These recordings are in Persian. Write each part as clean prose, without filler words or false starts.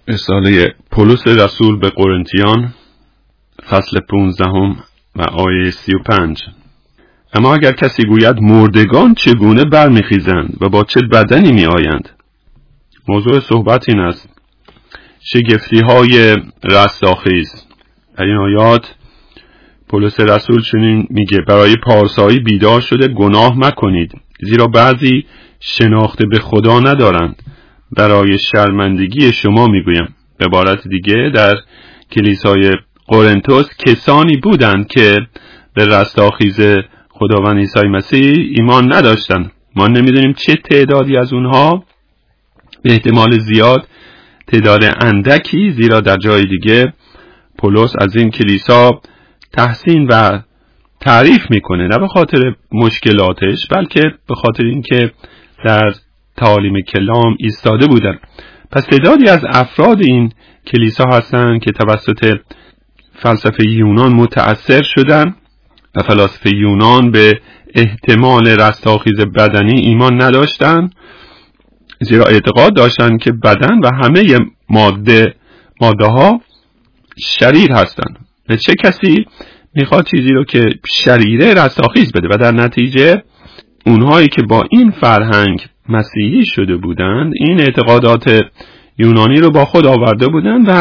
رساله پولس رسول به قرنتیان فصل 15 و آیه 35. اما اگر کسی گوید مردگان چگونه برمیخیزند و با چه بدنی می آیند؟ موضوع صحبت این است: شگفتی های رستاخیز. در این آیات پولس رسول چنین میگه: برای پارسایی بیدار شده گناه مکنید، زیرا بعضی شناخته به خدا ندارند. برای شرمندگی شما میگویم. به عبارت دیگه در کلیسای قرنتوس کسانی بودند که به رستاخیز خداوند عیسی مسیح ایمان نداشتند. ما نمیدونیم چه تعدادی از اونها، به احتمال زیاد تعداد اندکی، زیرا در جای دیگه پولس از این کلیسا تحسین و تعریف میکنه، نه به خاطر مشکلاتش بلکه به خاطر اینکه در تعالیم کلام ایستاده بودن. پس تعدادی از افراد این کلیسا هستند که توسط فلسفه یونان متأثر شدن و فلاسفه یونان به احتمال رستاخیز بدنی ایمان نداشتن، زیرا اعتقاد داشتن که بدن و همه ماده ها شریر هستند. و چه کسی میخواد چیزی رو که شریره رستاخیز بده؟ و در نتیجه اونهایی که با این فرهنگ مسیحی شده بودند این اعتقادات یونانی رو با خود آورده بودند و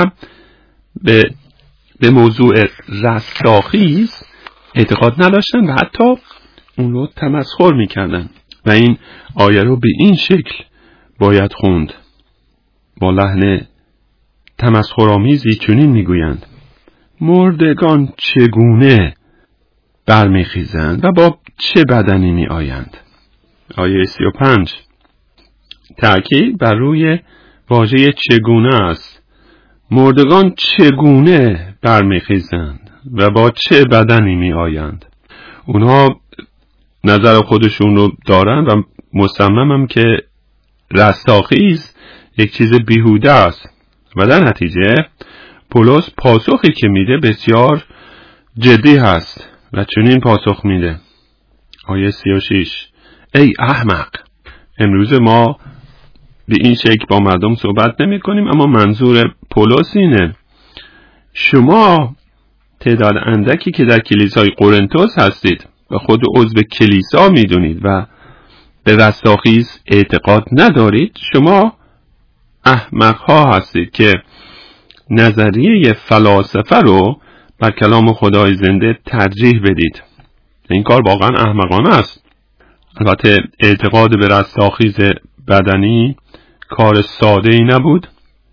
به موضوع رستاخیز اعتقاد نداشتن و حتی اون رو تمسخر میکردن. و این آیه رو به این شکل باید خوند، با لحن تمسخرآمیزی چنین میگویند: مردگان چگونه برمیخیزند و با چه بدنی می آیند؟ آیه 35 تأکید بر روی واژه چگونه است. مردگان چگونه برمیخیزند و با چه بدنی می آیند؟ اونها نظر خودشون رو دارن و مصممم که رستاخیز یک چیز بیهوده است. و در نتیجه پولس پاسخی که میده بسیار جدی هست و چنین پاسخ میده. آیه 36: ای احمق. امروز ما به این شکل با مردم صحبت نمی کنیم، اما منظور پولس اینه: شما تعداد اندکی که در کلیسای قرنتوس هستید و خود عضو کلیسا میدونید و به رستاخیز اعتقاد ندارید، شما احمق ها هستید که نظریه فلاسفه رو بر کلام خدای زنده ترجیح بدید. این کار واقعا احمقانه است. البته اعتقاد به رستاخیز بدنی کار ساده ای نبود.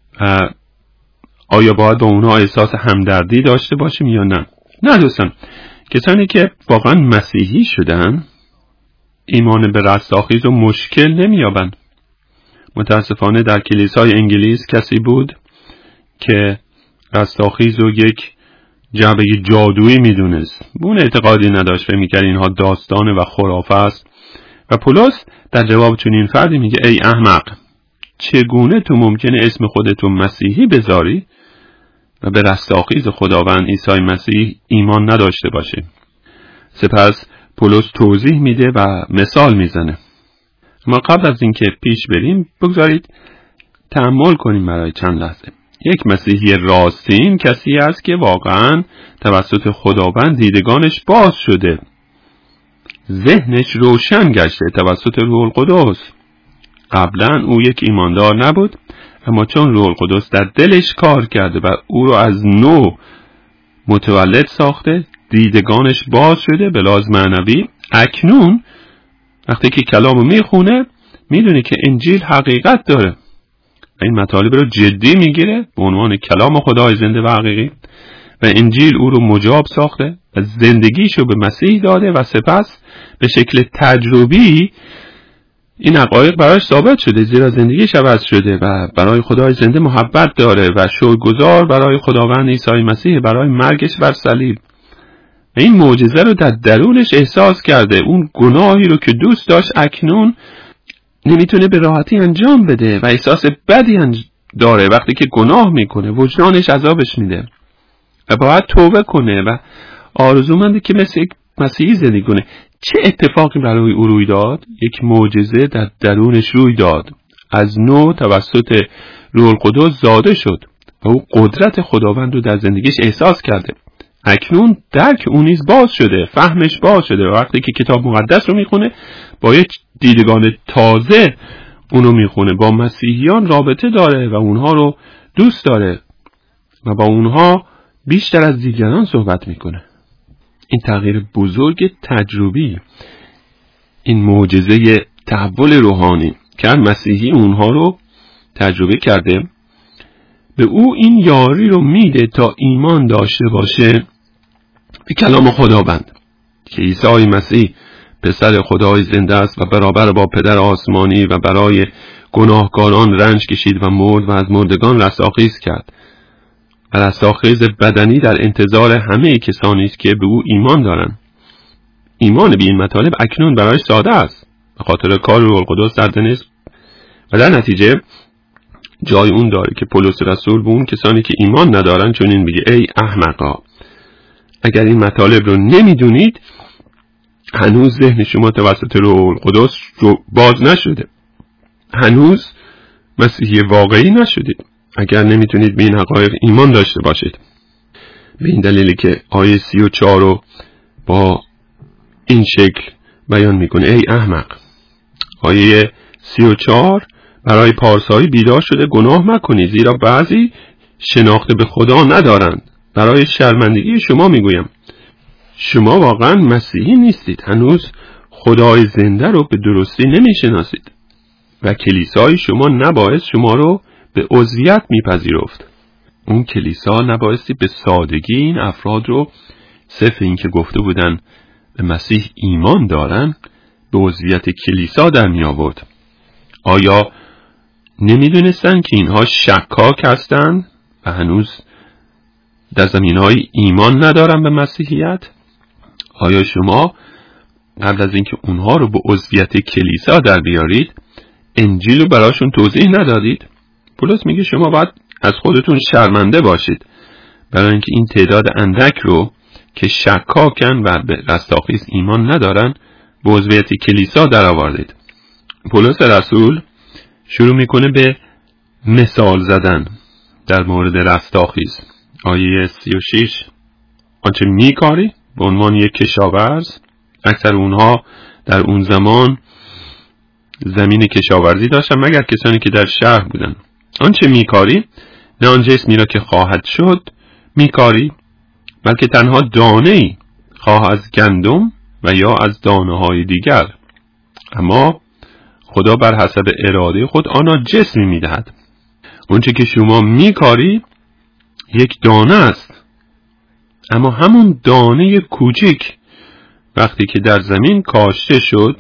آیا باید با اونها احساس همدردی داشته باشیم یا نه؟ نه دوستان، کسانی که واقعا مسیحی شدن ایمان به رستاخیز رو مشکل نمیابند. متاسفانه در کلیسای انگلیس کسی بود که رستاخیز رو یک جعبه جادویی میدونست. اون اعتقادی نداشت و میگه اینها داستانه و خرافه است. و پولس در جواب چنین فردی میگه: ای احمق، چگونه تو ممکنه اسم خودتو مسیحی بذاری و به رستاخیز خداوند عیسی مسیح ایمان نداشته باشه؟ سپس پولس توضیح میده و مثال میزنه. ما قبل از اینکه پیش بریم بگذارید تأمل کنیم برای چند لحظه. یک مسیحی راستین کسی است که واقعا توسط خداوند دیدگانش باز شده، ذهنش روشن گشته توسط روح القدس. قبلا او یک ایماندار نبود، اما چون روح القدس در دلش کار کرده و او رو از نو متولد ساخته، دیدگانش باز شده به لحاظ معنوی. اکنون وقتی که کلامو میخونه میدونه که انجیل حقیقت داره. این مطالب رو جدی میگیره به عنوان کلام خدای زنده و حقیقی و انجیل او رو مجاب ساخته و زندگیشو به مسیح داده و سپس به شکل تجربی این حقایق براش ثابت شده، زیرا زندگیش عوض شده و برای خدای زنده محبت داره و شکرگزار برای خداوند عیسی مسیح برای مرگش بر صلیب. و این معجزه رو در درونش احساس کرده. اون گناهی رو که دوست داشت اکنون نمیتونه به راحتی انجام بده و احساس بدی داره. وقتی که گناه میکنه وجدانش عذابش میده و باید توبه کنه و آرزومنده که مثل یک مسیحی زندگی کنه. چه اتفاقی برای او روی داد؟ یک معجزه در درونش روی داد. از نو توسط روح القدس زاده شد و او قدرت خداوند رو در زندگیش احساس کرده. اکنون درک اون نیز باز شده، فهمش باز شده و وقتی که کتاب مقدس رو میخونه با یک دیدگان تازه اونو میخونه، با مسیحیان رابطه داره و اونها رو دوست داره و با اونها بیشتر از دیگران صحبت میکنه. این تغییر بزرگ تجربی، این معجزه تحول روحانی که هر مسیحی اونها رو تجربه کرده، به او این یاری رو میده تا ایمان داشته باشه به کلام خداوند که عیسی مسیح پسر خدای زنده است و برابر با پدر آسمانی و برای گناهکاران رنج کشید و مرد و از مردگان رستاخیز کرد و رستاخیز بدنی در انتظار همه کسانی است که به او ایمان دارند. ایمان به این مطالب اکنون برای ساده است به خاطر کار روح القدس در دلش و در نتیجه جای اون داره که پولس رسول به اون کسانی که ایمان ندارن چنین میگه: ای احمقا، اگر این مطالب رو نمیدونید هنوز ذهن شما توسط روح القدس باز نشده، هنوز مسیحی واقعی نشدید اگر نمیتونید به این حقایق ایمان داشته باشید. به این دلیلی که آیه 34 رو با این شکل بیان میکنه: ای احمق. آیه 34: برای پارسایی بیدار شده گناه مکنید، زیرا بعضی شناخته به خدا ندارند. برای شرمندگی شما میگویم، شما واقعا مسیحی نیستید، هنوز خدای زنده رو به درستی نمیشناسید و کلیسای شما نباید شما رو به عضویت میپذیرفت. اون کلیسا نبایستی به سادگی این افراد رو صرف این که گفته بودن به مسیح ایمان دارن به عضویت کلیسا در می آورد. آیا نمیدونستن که اینها شکاک هستند و هنوز در زمینهای ایمان ندارن به مسیحیت؟ آیا شما قبل از اینکه اونها رو به عضویت کلیسا در بیارید انجیل رو براشون توضیح ندادید؟ پولس میگه شما باید از خودتون شرمنده باشید برای اینکه این تعداد اندک رو که شکاکن و به رستاخیز ایمان ندارن به عضویت کلیسا در آوردید. پولس رسول شروع میکنه به مثال زدن در مورد رستاخیز. آیه 36: آنچه میکاری به عنوان یک کشاورز، اکثر اونها در اون زمان زمین کشاورزی داشتن مگر کسانی که در شهر بودن. آنچه میکاری نه آن جسمی را که خواهد شد میکاری، بلکه تنها دانه‌ای، خواه از گندم و یا از دانه‌های دیگر. اما خدا بر حسب اراده خود آنها جسمی میدهد. اونچه که شما میکاری یک دانه است، اما همون دانه کوچک وقتی که در زمین کاشته شد،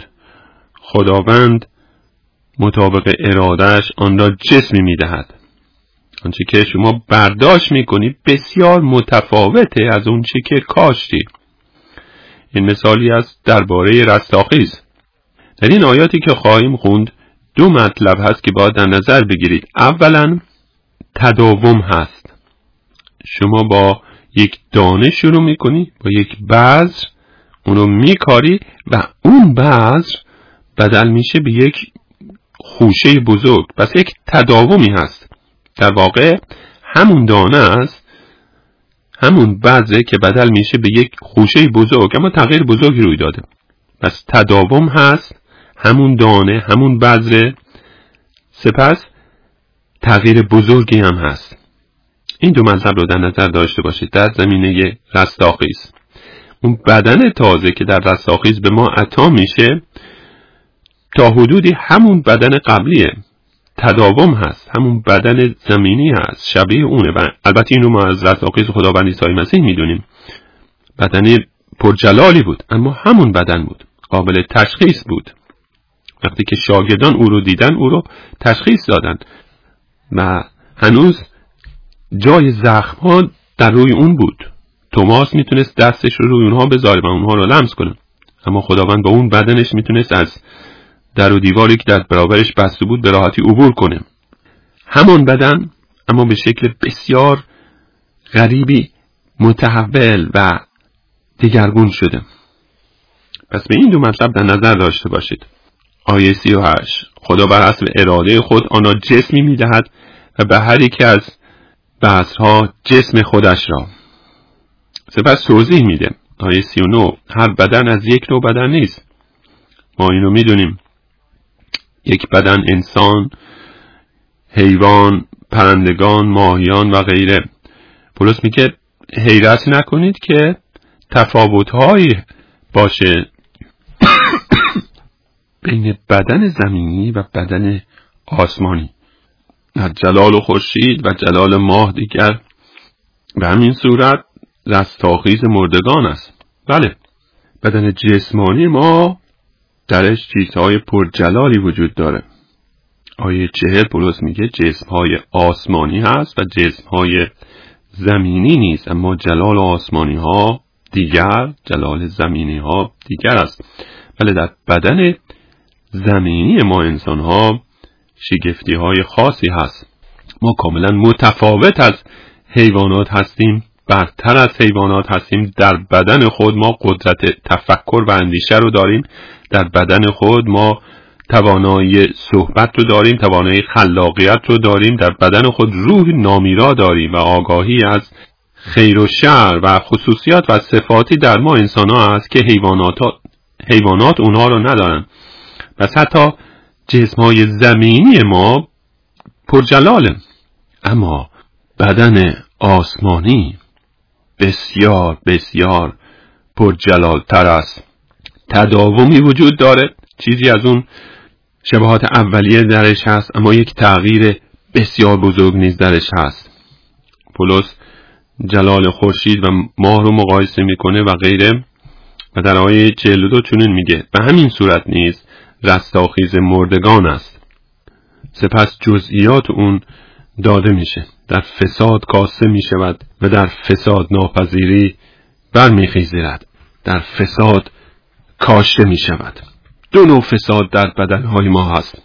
خداوند مطابق ارادهش آن را جسمی میدهد. آنچه که شما برداشت میکنی بسیار متفاوته از اونچه که کاشتی. این مثالی است درباره رستاخیز. در این آیاتی که خواهیم خوند دو مطلب هست که باید در نظر بگیرید. اولا تداوم هست. شما با یک دانه شروع میکنی، با یک بذر اونو میکاری و اون بذر بدل میشه به یک خوشه بزرگ. پس یک تداومی هست. در واقع همون دانه است، همون بذره که بدل میشه به یک خوشه بزرگ، اما تغییر بزرگی روی داده. پس تداوم هست، همون دانه، همون بذره، سپس تغییر بزرگی هم هست. این دو مطلب رو در نظر داشته باشید در زمینه رستاخیز. اون بدن تازه که در رستاخیز به ما عطا میشه تا حدودی همون بدن قبلیه، تداوم هست، همون بدن زمینی هست، شبیه اونه. و البته اینو ما از رستاخیز خداوند عیسی مسیح میدونیم، بدن پرجلالی بود اما همون بدن بود، قابل تشخیص بود. وقتی که شاگردان او رو دیدن او رو تشخیص دادن و هنوز جای زخم‌ها در روی اون بود. توماس میتونست دستش رو روی اونها بذاره و اونها رو لمس کنه، اما خداوند با اون بدنش میتونست از در و دیواری که در برابرش بسته بود به راحتی عبور کنه. همون بدن اما به شکل بسیار غریبی متحول و دگرگون شده. پس به این دو مطلب در نظر داشته باشید. آیه 38: خدا بر حسب اراده خود آنها جسمی میدهد و به هر یک از بذرها جسم خودش را. سپس توضیح میده آیه 39 هر بدن از یک نوع بدن نیست. ما اینو میدونیم، یک بدن انسان، حیوان، پرندگان، ماهیان و غیره. پولس میگه حیرت نکنید که تفاوت‌هایی باشه بین بدن زمینی و بدن آسمانی. در جلال خورشید و جلال ماه دیگر به همین صورت رستاخیز مردگان است. بله، بدن جسمانی ما درش چیزهای پرجلالی وجود داره. آیه 40 پولس میگه جسمهای آسمانی هست و جسمهای زمینی نیست، اما جلال آسمانی ها دیگر، جلال زمینی ها دیگر است. بله، در بدن زمینی ما انسان ها شگفتی های خاصی هست. ما کاملا متفاوت از حیوانات هستیم، برتر از حیوانات هستیم. در بدن خود ما قدرت تفکر و اندیشه رو داریم. در بدن خود ما توانایی صحبت رو داریم، توانایی خلاقیت رو داریم. در بدن خود روح نامیرا داریم و آگاهی از خیر و شر و خصوصیات و صفاتی در ما انسان ها هست که حیوانات اونها رو ندارن. پس حتی جسمهای زمینی ما پرجلاله، اما بدن آسمانی بسیار بسیار پرجلالتر است. تداومی وجود داره، چیزی از اون شباهات اولیه درش هست، اما یک تغییر بسیار بزرگ نیز درش هست. پولس جلال خورشید و ماه رو مقایسه میکنه و غیره و در آیه 42 چنین میگه به همین صورت نیز رستاخیز مردگان است. سپس جزئیات اون داده میشه، در فساد کاسته میشود و در فساد ناپذیری برمیخیزد. در فساد کاشته میشود. دو نوع فساد در بدنهای ما هست.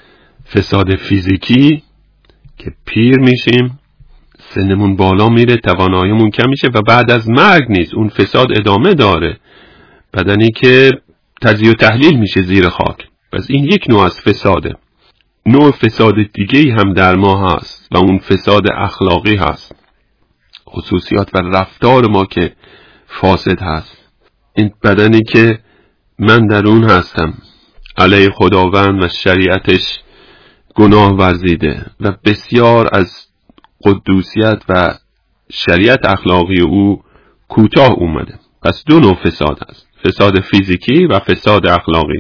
فساد فیزیکی که پیر میشیم، سنمون بالا میره، تواناییمون کم میشه و بعد از مرگ نیز اون فساد ادامه داره. بدنی که تجزیه و تحلیل میشه زیر خاک. پس این یک نوع از فساده. نوع فساد دیگه‌ای هم در ما هست و اون فساد اخلاقی هست. خصوصیات و رفتار ما که فاسد هست. این بدنی که من در اون هستم، علیه خداوند و شریعتش گناه ورزیده و بسیار از قدوسیت و شریعت اخلاقی او کوتاه اومده. پس دو نوع فساد هست، فساد فیزیکی و فساد اخلاقی.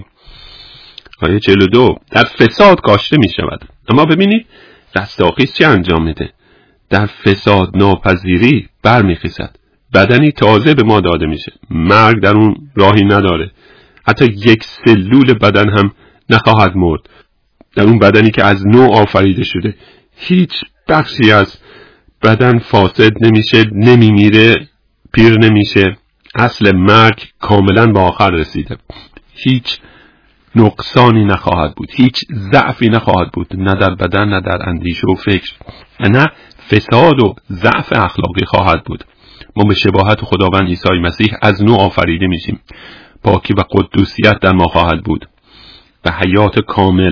آیه 42 در فساد کاشته می شود. اما ببینید رستاخیز چه انجام میده؟ در فساد ناپذیری برمیخیزد. بدنی تازه به ما داده میشه، مرگ در اون راهی نداره، حتی یک سلول بدن هم نخواهد مرد. در اون بدنی که از نو آفریده شده هیچ بخشی از بدن فاسد نمیشه، نمیمیره، پیر نمیشه. اصل مرگ کاملا به آخر رسیده. هیچ نقصانی نخواهد بود، هیچ ضعفی نخواهد بود، نه در بدن نه در اندیشه و فکر، نه فساد و ضعف اخلاقی خواهد بود. ما به شباهت خداوند عیسی مسیح از نو آفریده میشیم. پاکی و قدوسیت در ما خواهد بود و حیات کامل.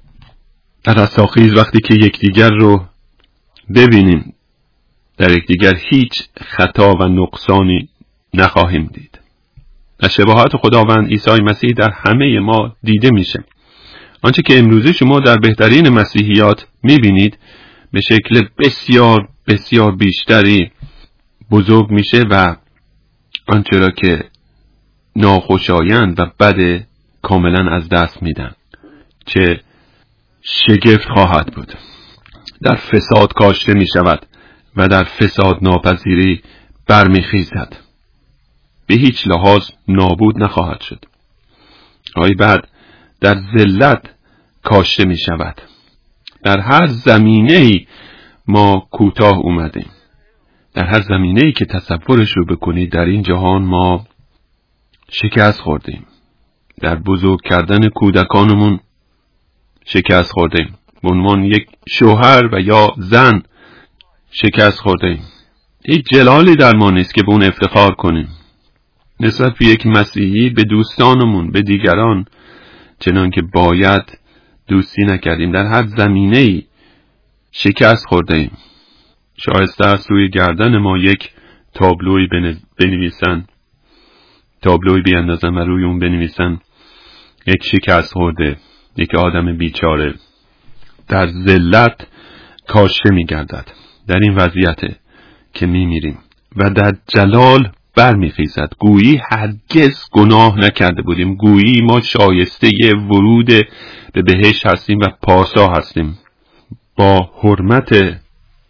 در رستاخیز وقتی که یکدیگر رو ببینیم، در یکدیگر هیچ خطا و نقصانی نخواهیم دید. در شباهت خداوند عیسی مسیح در همه ما دیده میشه. آنچه که امروزه شما در بهترین مسیحیات میبینید به شکل بسیار بسیار بیشتری بزرگ میشه و آنچه را که ناخوشایند و بد کاملا از دست میدن. چه شگفت خواهد بود. در فساد کاشته میشود و در فساد ناپذیری برمیخیزد. به هیچ لحاظ نابود نخواهد شد. بعد در ذلت کاشته می شود. در هر زمینه‌ای ما کوتاه اومدیم. در هر زمینه‌ای که تصورش رو بکنید در این جهان ما شکست خوردیم. در بزرگ کردن کودکانمون شکست خوردیم. به عنوان یک شوهر و یا زن شکست خوردیم. هیچ جلالی در ما نیست که به اون افتخار کنیم. نسبت به یک مسیحی به دوستانمون، به دیگران چنان که باید دوستی نکردیم. در هر زمینه‌ای شکست خورده ایم. شایسته است روی گردن ما یک تابلوی بنویسن، تابلوی بیاندازن و روی اون بنویسن یک شکست خورده، یک آدم بیچاره در ذلت کاشته می‌گردد. در این وضعیته که می‌میریم و در جلال برمیخیزد، گویی هرگز گناه نکرده بودیم، گویی ما شایسته ورود به بهشت هستیم و پارسا هستیم. با حرمت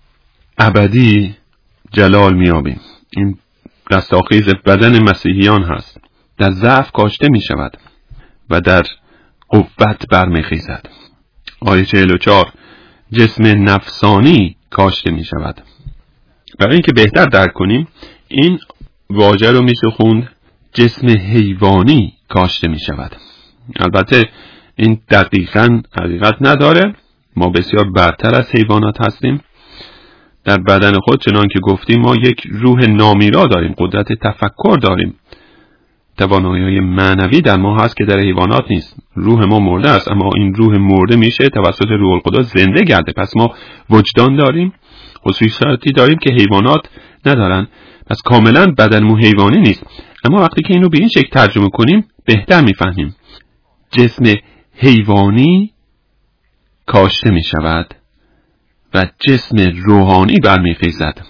ابدی جلال میابیم. این رستاخیز بدن مسیحیان هست. در ضعف کاشته می شود و در قوت برمیخیزد. آیه 44 جسم نفسانی کاشته می شود. برای اینکه بهتر درک کنیم این واژه رو میشه خوند جسم حیوانی کاشته می شود. البته این دقیقاً حقیقت نداره. ما بسیار برتر از حیوانات هستیم. در بدن خود چنان که گفتیم ما یک روح نامیرا داریم، قدرت تفکر داریم، توانایی‌های معنوی در ما هست که در حیوانات نیست. روح ما مرده است اما این روح مرده میشه توسط روح القدس زنده گرده. پس ما وجدان داریم، خصوصیاتی داریم که حیوانات ندارن. پس کاملا بدنمون حیوانی نیست. اما وقتی که اینو به این شکل ترجمه کنیم بهتر میفهمیم. جسم حیوانی کاشته می شود و جسم روحانی برمیخیزد.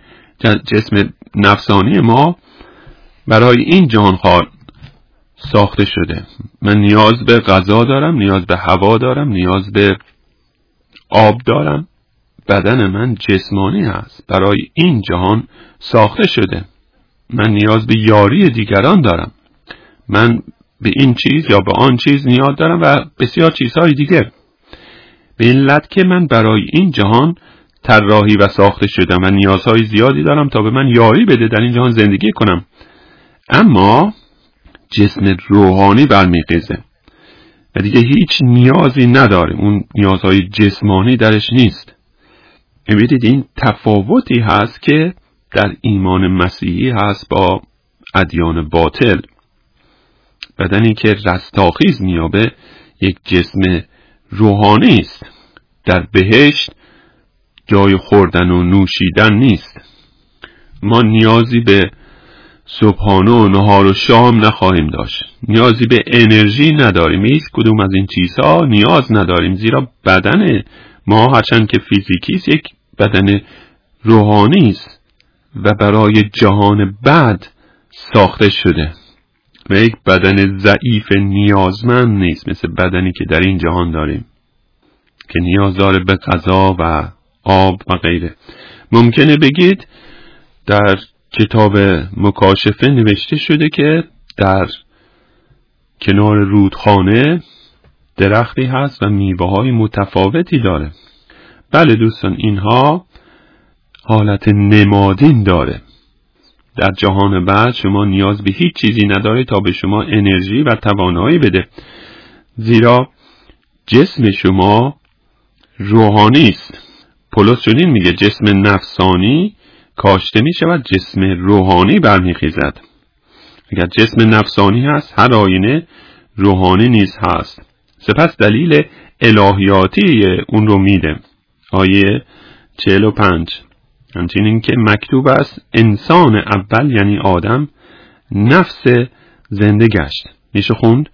جسم نفسانی ما برای این جهان ساخته شده. من نیاز به غذا دارم، نیاز به هوا دارم، نیاز به آب دارم. بدن من جسمانی هست، برای این جهان ساخته شده. من نیاز به یاری دیگران دارم. من به این چیز یا به آن چیز نیاز دارم و بسیار چیزهای دیگر. به این علت که من برای این جهان طراحی و ساخته شدم و نیازهای زیادی دارم تا به من یاری بده در این جهان زندگی کنم. اما جسم روحانی برمیخیزه و دیگه هیچ نیازی نداره. اون نیازهای جسمانی درش نیست. می‌بینید این تفاوتی هست که در ایمان مسیحی هست با ادیان باطل. بدنی که رستاخیز میابه یک جسم روحانی است. در بهشت جای خوردن و نوشیدن نیست. ما نیازی به صبحانه و نهار و شام نخواهیم داشت. نیازی به انرژی نداریم. هیچ کدوم از این چیزها نیاز نداریم، زیرا بدن ما هرچند که فیزیکی است یک بدن روحانی است و برای جهان بعد ساخته شده و یک بدن ضعیف نیازمند نیست مثل بدنی که در این جهان داریم که نیاز داره به غذا و آب و غیره. ممکنه بگید در کتاب مکاشفه نوشته شده که در کنار رودخانه درختی هست و میوه‌های متفاوتی داره. بله دوستان، اینها حالت نمادین داره. در جهان بعد شما نیاز به هیچ چیزی نداره تا به شما انرژی و توانایی بده، زیرا جسم شما روحانی است. پولس چنین میگه جسم نفسانی کاشته می شود، جسم روحانی برمیخیزد. اگر جسم نفسانی هست هر آینه روحانی نیز هست. سپس دلیل الهیاتی اون رو میده. آیه 45 همچنین که مکتوب است انسان اول یعنی آدم نفس زنده گشت. میشه خوند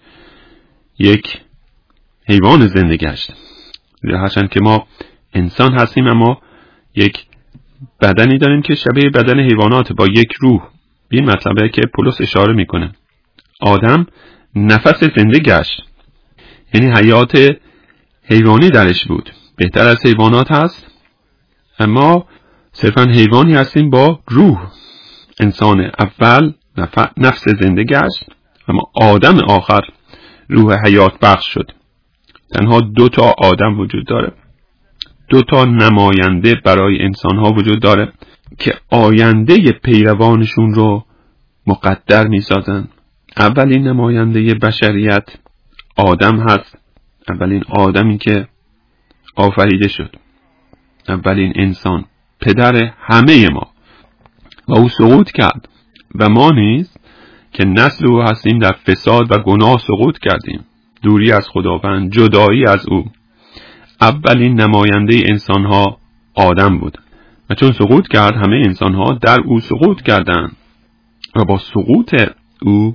یک حیوان زنده گشت. هرچند که ما انسان هستیم اما یک بدنی داریم که شبیه بدن حیوانات با یک روح. این مطلبه که پولس اشاره میکنه. آدم نفس زنده گشت یعنی حیات حیوانی درش بود. بهتر از حیوانات هست اما صرفا حیوانی هستیم با روح. انسان اول نفس زنده گشت اما آدم آخر روح حیات بخش شد. تنها 2 تا آدم وجود داره، 2 تا نماینده برای انسان ها وجود داره که آینده پیروانشون رو مقدر می سازن. اولین نماینده بشریت آدم هست، اولین آدمی که آفریده شد، اولین انسان، پدر همه ما و او سقوط کرد و ما نیز که نسل او هستیم در فساد و گناه سقوط کردیم، دوری از خداوند، جدایی از او. اولین نماینده انسانها آدم بود و چون سقوط کرد همه انسانها در او سقوط کردند و با سقوط او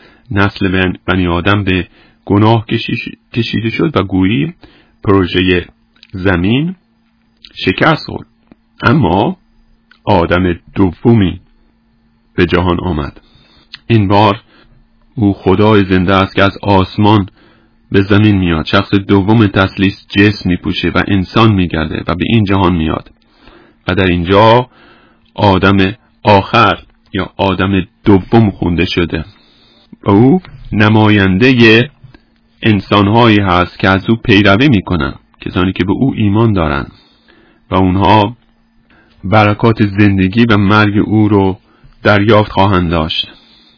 نسل بنی آدم به گناه کشیده شد و گویی پروژه زمین شکست خورد. اما آدم دومی به جهان آمد. این بار او خدای زنده است که از آسمان به زمین میاد. شخص دوم تثلیث جسم میپوشه و انسان میگرده و به این جهان میاد و در اینجا آدم آخر یا آدم دوم خونده شده و او نماینده انسانهایی هست که از او پیروی میکنن، کسانی که به او ایمان دارن و اونها برکات زندگی و مرگ او رو دریافت خواهند داشت.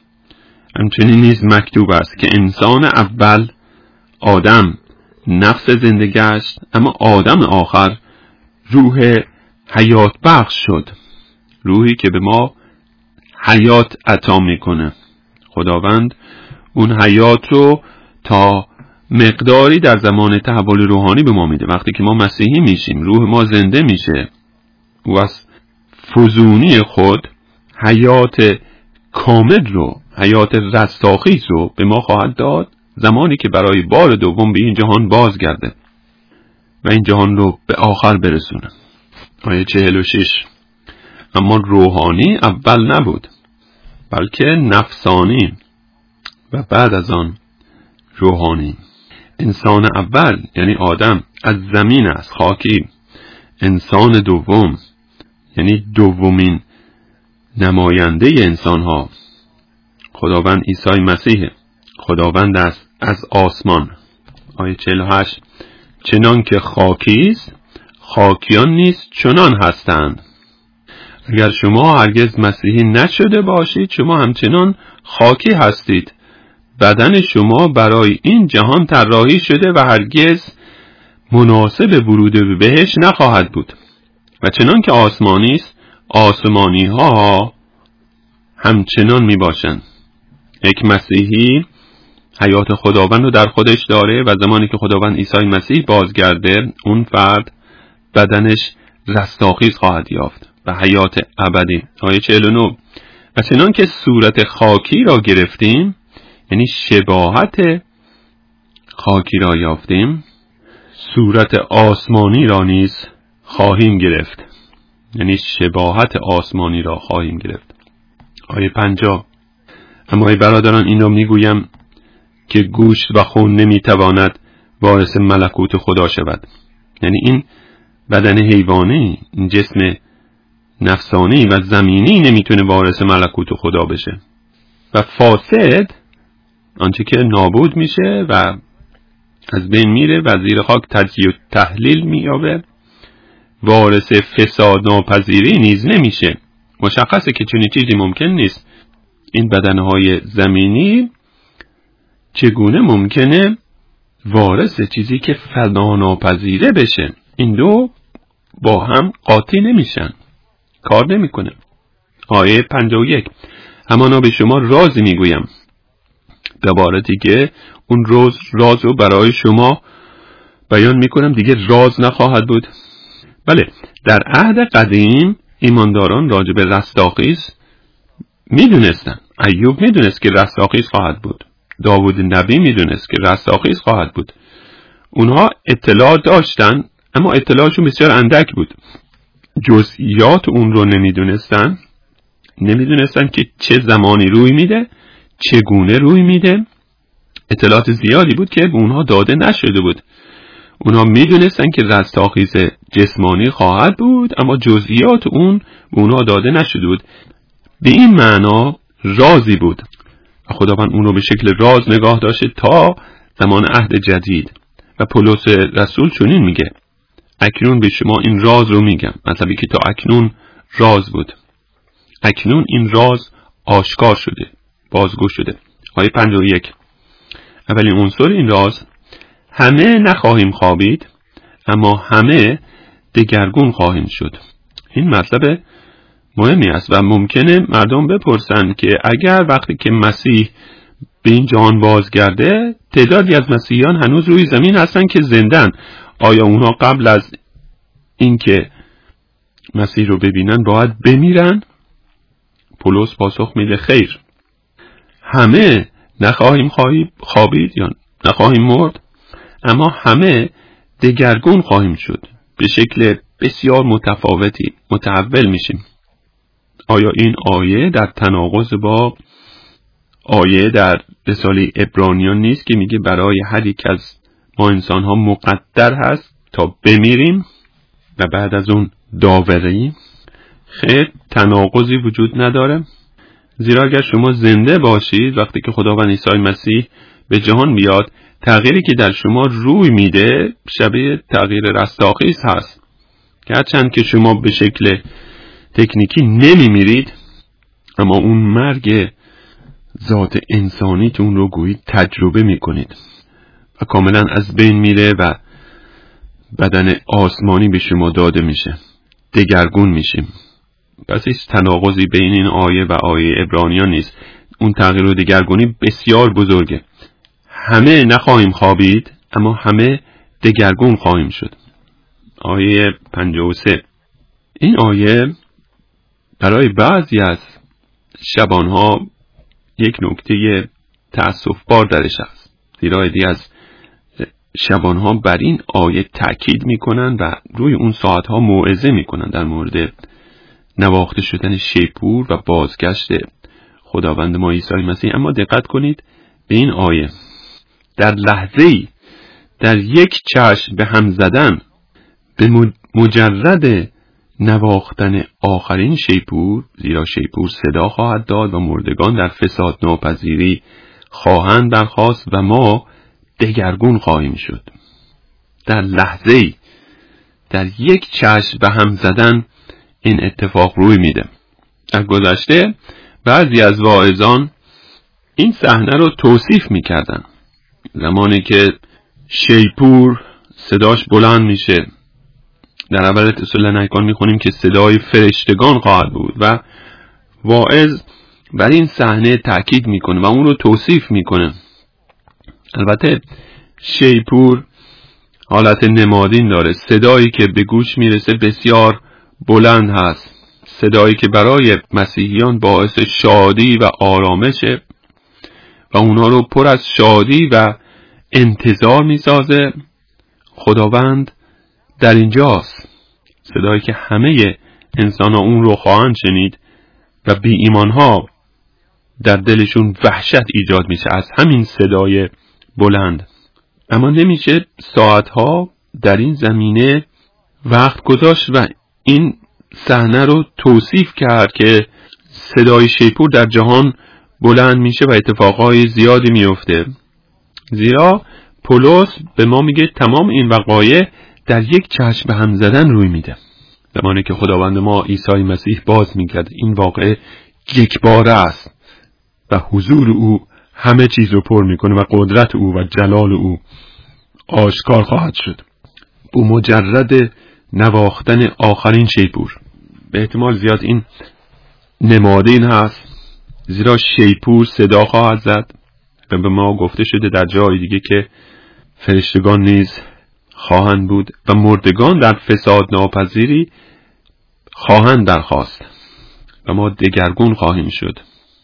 همچنین نیز مکتوب است که انسان اول آدم نفس زنده گشت، اما آدم آخر روح حیات بخش شد، روحی که به ما حیات عطا میکنه. خداوند اون حیات رو تا مقداری در زمان تحول روحانی به ما میده. وقتی که ما مسیحی میشیم روح ما زنده میشه، او از فزونی خود حیات کامل رو، حیات رستاخیز رو به ما خواهد داد زمانی که برای بار دوم به این جهان بازگرده و این جهان رو به آخر برسونه. آیه 46 اما روحانی اول نبود بلکه نفسانی و بعد از آن روحانی. انسان اول یعنی آدم از زمین است، خاکی. انسان دوم یعنی دومین نماینده انسان ها خداوند عیسی مسیح. خداوند است از آسمان. آیه 48 چنان که خاکی است خاکیان نیز چنان هستند. اگر شما هرگز مسیحی نشده باشید شما همچنان خاکی هستید. بدن شما برای این جهان طراحی شده و هرگز مناسب ورود به بهشت نخواهد بود. و چنان که آسمانی است آسمانی ها همچنان می باشند. یک مسیحی حیات خداوند رو در خودش داره و زمانی که خداوند عیسی مسیح بازگرده اون فرد بدنش رستاخیز خواهد یافت و حیات ابدی. آیه 49 و چنان که صورت خاکی را گرفتیم یعنی شباهت خاکی را یافتیم صورت آسمانی را نیز خواهیم گرفت، یعنی شباهت آسمانی را خواهیم گرفت. آیه 50 اما ای برادران این را میگویم که گوشت و خون نمیتواند وارث ملکوت خدا شود. یعنی این بدن حیوانی، این جسم نفسانی و زمینی نمیتونه وارث ملکوت خدا بشه و فاسد آنچه که نابود میشه و از بین میره و زیر خاک تجزیه و تحلیل مییابه وارث فساد ناپذیری نیز نمیشه. مشخصه که چنین چیزی ممکن نیست. این بدنهای زمینی چگونه ممکنه وارث چیزی که فنا ناپذیره بشه؟ این دو با هم قاطی نمیشن، کار نمیکنه. آیه 51 همانا به شما رازی میگویم دوباره دیگه اون راز رو برای شما بیان میکنم، دیگه راز نخواهد بود. بله در عهد قدیم ایمانداران راجع به رستاخیز میدونستن. ایوب میدونست که رستاخیز خواهد بود. داوود نبی میدونست که رستاخیز خواهد بود. اونها اطلاع داشتن اما اطلاعشون بسیار اندک بود. جزئیات اون رو نمیدونستن که چه زمانی روی میده، چگونه روی میده. اطلاعات زیادی بود که به اونها داده نشده بود. اونها میدونستن که رستاخیز جسمانی خواهد بود اما جزئیات اون به اونها داده نشده بود. به این معنا رازی بود و خداوند اون رو به شکل راز نگاه داشته تا زمان عهد جدید. و پولس رسول چنین میگه اکنون به شما این راز رو میگم، مطلبی که تا اکنون راز بود اکنون این راز آشکار شده، بازگو شده. آیه 51 اولین عنصر این راز همه نخواهیم خوابید اما همه دگرگون خواهیم شد. این مطلب مهمی است و ممکنه مردم بپرسن که اگر وقتی که مسیح به این جهان بازگرده، تعدادی از مسیحیان هنوز روی زمین هستن که زندن. آیا اونها قبل از اینکه مسیح رو ببینن باید بمیرن؟ پولس پاسخ میده خیر، همه نخواهیم خوابید یا نخواهیم مرد، اما همه دگرگون خواهیم شد، به شکل بسیار متفاوتی متحول میشیم. آیا این آیه در تناقض با آیه در رساله عبرانیان نیست که میگه برای هر یک از ما انسان ها مقدر هست تا بمیریم و بعد از اون داوری؟ خیر، تناقضی وجود نداره، زیرا اگر شما زنده باشید وقتی که خداوند عیسی مسیح به جهان بیاد، تغییری که در شما روی میده شبیه تغییر رستاخیز هست که هرچند که شما به شکل تکنیکی نمیمیرید، اما اون مرگ ذات انسانیتون رو گویی تجربه میکنید و کاملا از بین میره و بدن آسمانی به شما داده میشه، دگرگون میشیم. پس هیچ تناقضی بین این آیه و آیه عبرانیان نیست. اون تغییر و دگرگونی بسیار بزرگه. همه نخواهیم خوابید، اما همه دگرگون خواهیم شد. آیه 53. این آیه برای بعضی از شبانها یک نکته تأسف‌بار درش هست، زیرا عده‌ای از شبانها بر این آیه تأکید میکنن و روی اون ساعتها موعظه میکنن در مورد نواخته شدن شیپور و بازگشت خداوند ما عیسی مسیح. اما دقت کنید به این آیه، در لحظه‌ای در یک چشم به هم زدن به مجرد نواختن آخرین شیپور، زیرا شیپور صدا خواهد داد و مردگان در فساد ناپذیری خواهند برخاست و ما دگرگون خواهیم شد. در لحظه‌ای در یک چشم به هم زدن این اتفاق روی میده. در گذشته بعضی از واعظان این صحنه رو توصیف میکردن. زمانی که شیپور صداش بلند میشه، در اول تسالونیکیان میخونیم که صدای فرشتگان خواهد بود و واعظ بر این صحنه تاکید میکنه و اون رو توصیف میکنه. البته شیپور حالت نمادین داره، صدایی که به گوش میرسه بسیار بلند هست، صدایی که برای مسیحیان باعث شادی و آرامشه و اونا رو پر از شادی و انتظار میسازه. خداوند در اینجاست، صدایی که همه انسان ها اون رو خواهند شنید و بی ایمان ها در دلشون وحشت ایجاد میشه از همین صدای بلند. اما نمیشه ساعتها در این زمینه وقت گذاشت و این صحنه رو توصیف کرد که صدای شیپور در جهان بلند میشه و اتفاقهای زیادی میفته، زیرا پولس به ما میگه تمام این وقایع در یک چشم به هم زدن روی میده. زمانی که خداوند ما عیسی مسیح باز میکرد، این واقعه یک باره است و حضور او همه چیز رو پر میکنه و قدرت او و جلال او آشکار خواهد شد. با مجرد نواختن آخرین شیپور، به احتمال زیاد این نمادین هست، زیرا شیپور صدا خواهد زد و به ما گفته شده در جای دیگه که فرشتگان نیز خواهند بود و مردگان در فساد ناپذیری خواهند برخاست و ما دگرگون خواهیم شد.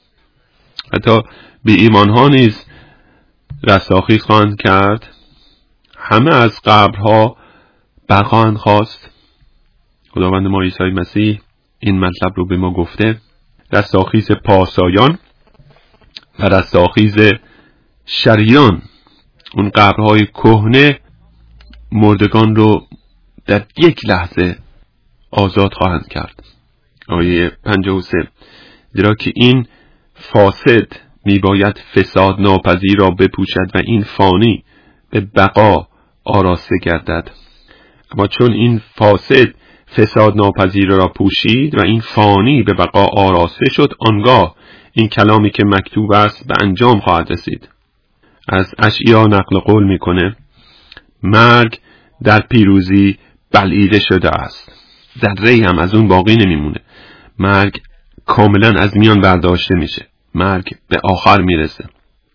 حتی بی ایمان ها نیز رستاخیز خواهند کرد، همه از قبرها برخواهند خواست. خداوند ما عیسی مسیح این مطلب رو به ما گفته. رستاخیز پارسایان و رستاخیز شریان، اون قبرهای کهنه مردگان رو در یک لحظه آزاد خواهند کرد. آیه 53: زیرا که این فاسد میباید فساد ناپذیر را بپوشد و این فانی به بقا آراسته گردد. اما چون این فاسد فساد ناپذیر را پوشید و این فانی به بقا آراسته شد، آنگاه این کلامی که مکتوب است به انجام خواهد رسید. از اشعیا نقل قول میکنه: مرگ در پیروزی بلعیده شده است. ذره‌ای هم از اون باقی نمیمونه. مرگ کاملا از میان برداشته میشه. مرگ به آخر میرسه.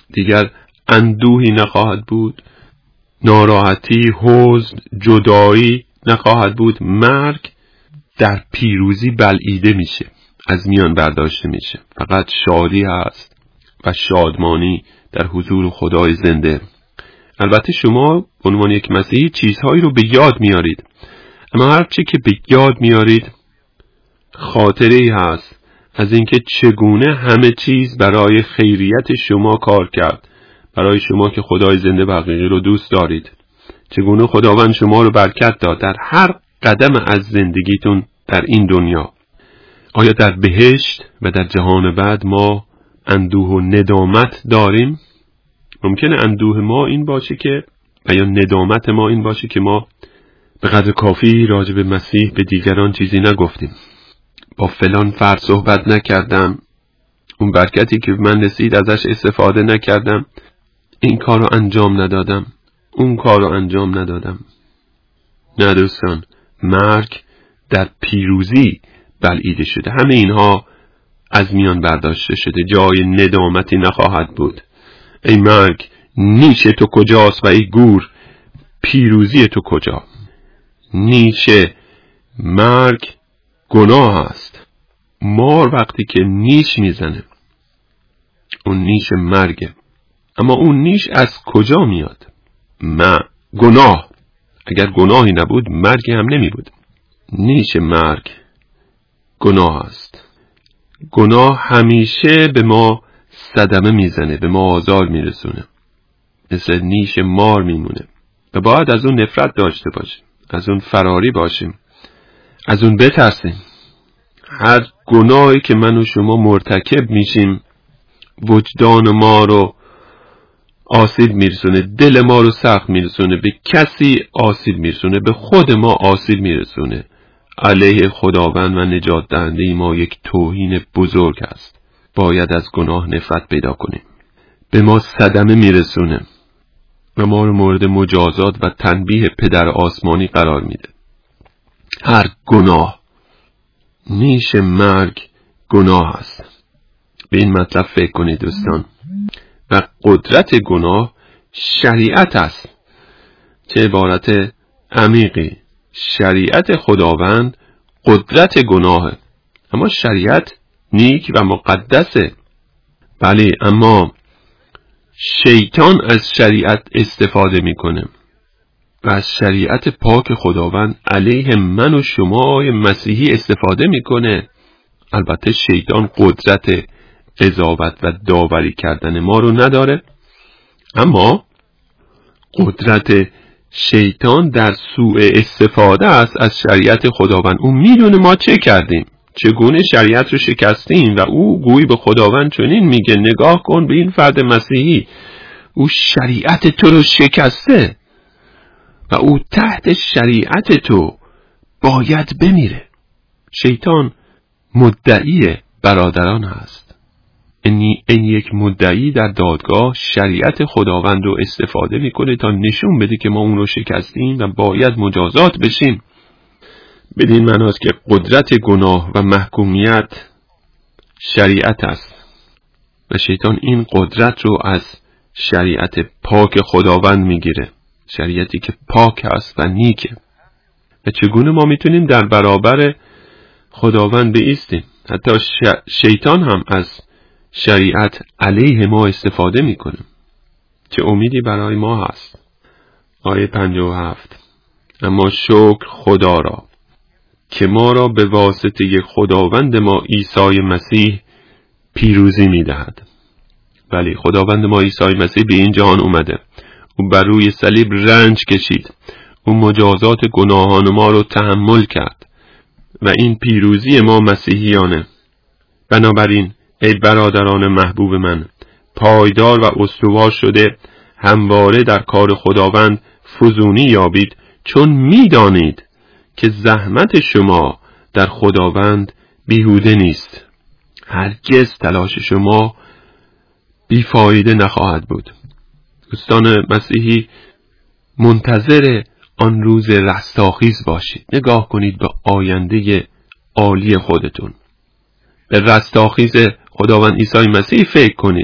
دیگر اندوهی نخواهد بود، ناراحتی، حزن، جدایی نخواهد بود. مرگ در پیروزی بلعیده میشه، از میان برداشته میشه. فقط شادی هست و شادمانی در حضور خدای زنده. البته شما به عنوان یک مسیحی چیزهایی رو به یاد میارید، اما هر چی که به یاد میارید خاطره‌ای هست از اینکه چگونه همه چیز برای خیریت شما کار کرد، برای شما که خدای زنده و حقیقی رو دوست دارید. چگونه خداوند شما رو برکت داد در هر قدم از زندگیتون در این دنیا. آیا در بهشت و در جهان بعد ما اندوه و ندامت داریم؟ ممکنه اندوه ما این باشه که یا ندامت ما این باشه که ما به قدر کافی راجع به مسیح به دیگران چیزی نگفتیم. با فلان فرد صحبت نکردم، اون برکتی که من رسید ازش استفاده نکردم، این کار رو انجام ندادم، اون کار رو انجام ندادم. نه دوستان، مرگ در پیروزی بلعیده شده. همه اینها از میان برداشته شده. جای ندامتی نخواهد بود. ای مرگ، نیش تو کجاست و ای گور، پیروزی تو کجا؟ نیش مرگ گناه است. مار وقتی که نیش میزنه اون نیش مرگه. اما اون نیش از کجا میاد؟ گناه. اگر گناهی نبود مرگی هم نمی بود. نیش مرگ گناه است. گناه همیشه به ما صدمه میزنه، به ما آزار میرسونه، مثل نیش مار میمونه و باید از اون نفرت داشته باشیم، از اون فراری باشیم، از اون بترسیم. هر گناهی که من و شما مرتکب میشیم وجدان ما رو آسیب میرسونه، دل ما رو سخت میرسونه، به کسی آسیب میرسونه، به خود ما آسیب میرسونه. علیه خداوند و نجات دهنده ما یک توهین بزرگ است. باید از گناه نفرت پیدا کنیم. به ما صدمه میرسونه و ما رو مورد مجازات و تنبیه پدر آسمانی قرار میده. هر گناه، نیش مرگ گناه است. به این مطلب فکر کنید دوستان. و قدرت گناه شریعت است. چه عبارت عمیقی. شریعت خداوند قدرت گناهه. اما شریعت نیک و مقدسه. بله، اما شیطان از شریعت استفاده میکنه و از شریعت پاک خداوند علیه من و شما مسیحی استفاده میکنه. البته شیطان قدرت قضاوت و داوری کردن ما رو نداره، اما قدرت شیطان در سوء استفاده است از شریعت خداوند. او میدونه ما چه کردیم، چگونه شریعت رو شکستیم و او گویی به خداوند چنین میگه نگاه کن به این فرد مسیحی، او شریعت تو رو شکسته و او تحت شریعت تو باید بمیره. شیطان مدعی برادران هست. این یک مدعی در دادگاه شریعت خداوند رو استفاده میکنه تا نشون بده که ما اون رو شکستیم و باید مجازات بشیم. بدین معناست که قدرت گناه و محکومیت شریعت است و شیطان این قدرت رو از شریعت پاک خداوند میگیره، شریعتی که پاک است و نیکه. و چگونه ما میتونیم در برابر خداوند بایستیم؟ حتی شیطان هم از شریعت علیه ما استفاده میکنه. چه امیدی برای ما هست. آیه 57: اما شکر خدا را که ما را به واسطه خداوند ما عیسی مسیح پیروزی میدهد. ولی خداوند ما عیسی مسیح به این جهان اومده، او بر روی صلیب رنج کشید، او مجازات گناهان ما رو تحمل کرد و این پیروزی ما مسیحیانه. بنابراین ای برادران محبوب من، پایدار و استوار شده همواره در کار خداوند فزونی یابید، چون میدانید که زحمت شما در خداوند بیهوده نیست. هرگز تلاش شما بیفایده نخواهد بود. دوستان مسیحی، منتظر آن روز رستاخیز باشید. نگاه کنید به آینده عالی خودتون. به رستاخیز خداوند عیسی مسیح فکر کنید.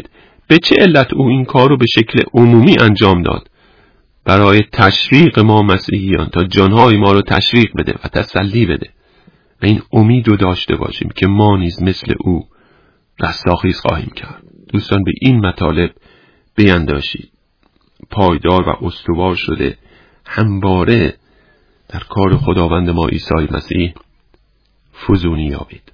به چه علت او این کار رو به شکل عمومی انجام داد؟ برای تشویق ما مسیحیان، تا جانهای ما رو تشویق بده و تسلی بده و این امید رو داشته باشیم که ما نیز مثل او رستاخیز خواهیم کرد. دوستان، به این مطالب بینداشید، پایدار و استوار شده همواره در کار خداوند ما عیسی مسیح فزونی یابید.